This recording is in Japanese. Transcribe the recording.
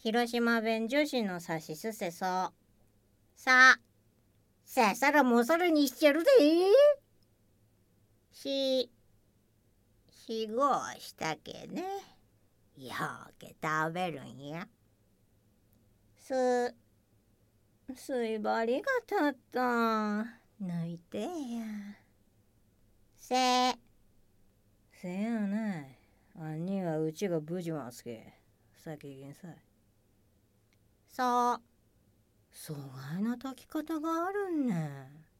広島弁女子のさしすせそ。ささらもそれにしちゃるで。しごしたけね。ようけ食べるんや。水針が立った。抜いてや。せやない。あんにはうちが無事ますけ。先行きんさい。そうがいな炊き方があるんねん。